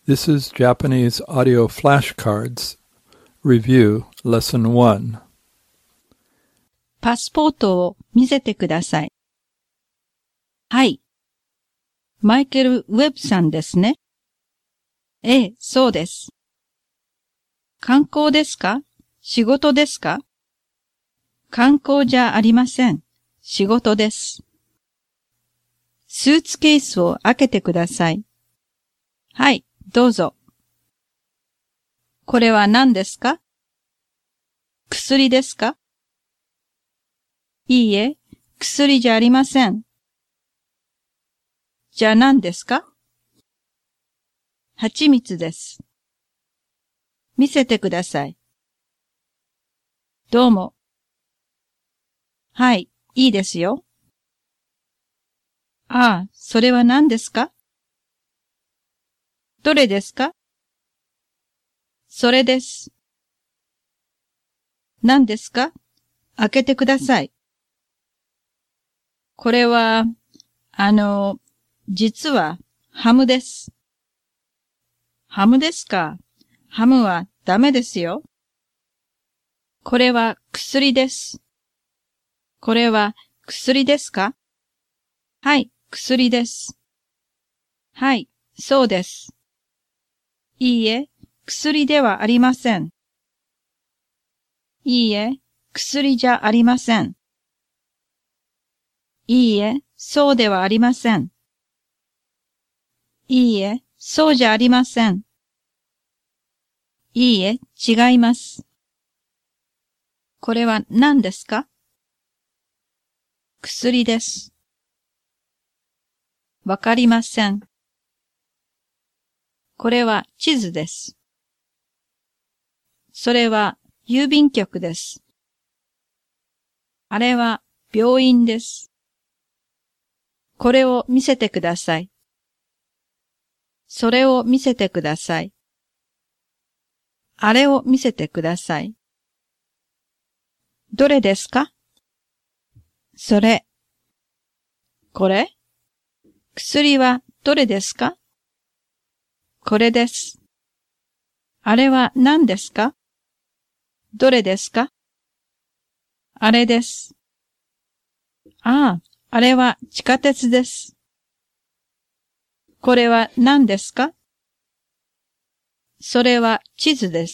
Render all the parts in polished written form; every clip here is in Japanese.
This is Japanese audio flashcards. Review Lesson 1. パスポートを見せてください。はい。マイケル・ウェブさんですね。ええ、そうです。観光ですか？仕事ですか？観光じゃありません。仕事です。スーツケースを開けてください。はい、どうぞ。これは何ですか？薬ですか？いいえ、薬じゃありません。じゃあ何ですか？蜂蜜です。見せてください。どうも。はい、いいですよ。ああ、それは何ですか？どれですか？それです。何ですか？開けてください。これは、実はハムです。ハムですか？ハムはダメですよ。これは薬です。これは薬ですか？はい、薬です。はい、そうです。いいえ、薬ではありません。いいえ、薬じゃありません。いいえ、そうではありません。いいえ、そうじゃありません。いいえ、違います。これは何ですか？薬です。わかりません。これは地図です。それは郵便局です。あれは病院です。これを見せてください。それを見せてください。あれを見せてください。どれですか？それ。これ？薬はどれですか？これです。あれは何ですか？どれですか？あれです。ああ、あれは地下鉄です。これは何ですか？それは地図です。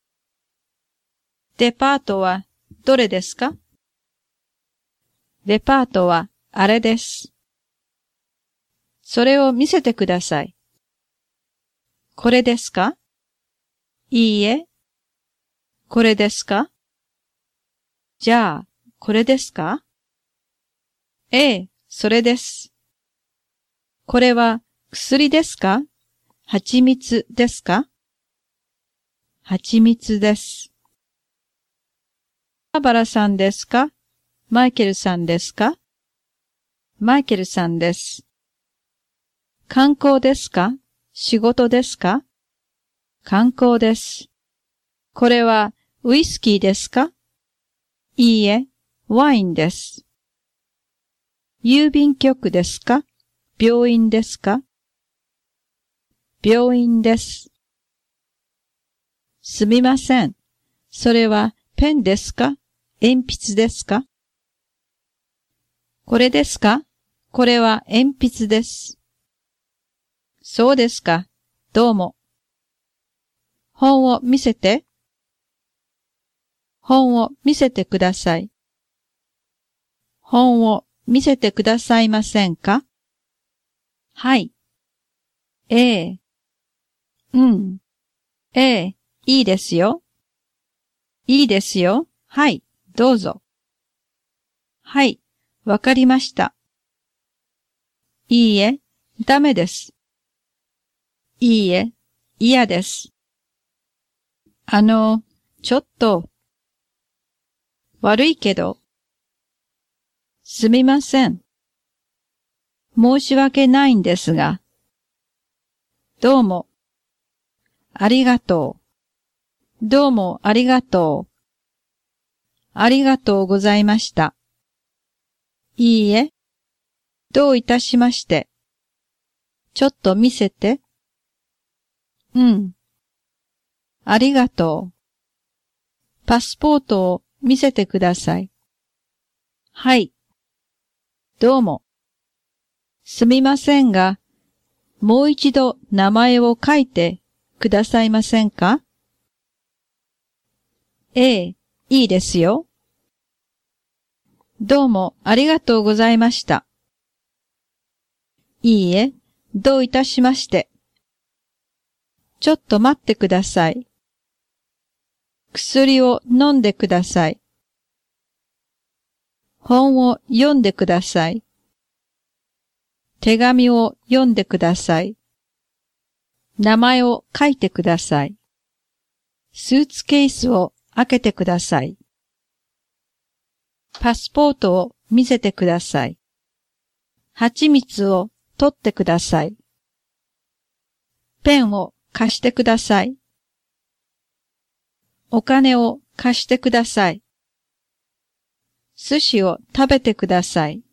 デパートはどれですか？デパートはあれです。それを見せてください。これですか？いいえ。これですか？じゃあ、これですか？ええ、それです。これは薬ですか？蜂蜜ですか？蜂蜜です。バーバラさんですか？マイケルさんですか？マイケルさんです。観光ですか？仕事ですか？観光です。これはウイスキーですか？いいえ、ワインです。郵便局ですか？病院ですか？病院です。すみません。それはペンですか？鉛筆ですか？これですか？これは鉛筆です。そうですか。どうも。本を見せて。本を見せてください。本を見せてくださいませんか？はい。ええ。うん。ええ、いいですよ。いいですよ。はい、どうぞ。はい、わかりました。いいえ、ダメです。いいえ、嫌です。ちょっと、悪いけど。すみません。申し訳ないんですが。どうも。ありがとう。どうもありがとう。ありがとうございました。いいえ。どういたしまして。ちょっと見せて。 うん。ありがとう。パスポートを見せてください。はい。どうも。すみませんが、もう一度名前を書いてくださいませんか？ええ、いいですよ。どうもありがとうございました。いいえ、どういたしまして。ちょっと待ってください。薬を飲んでください。本を読んでください。手紙を読んでください。名前を書いてください。スーツケースを開けてください。パスポートを見せてください。蜂蜜を取ってください。ペンを貸してください。お金を貸してください。寿司を食べてください。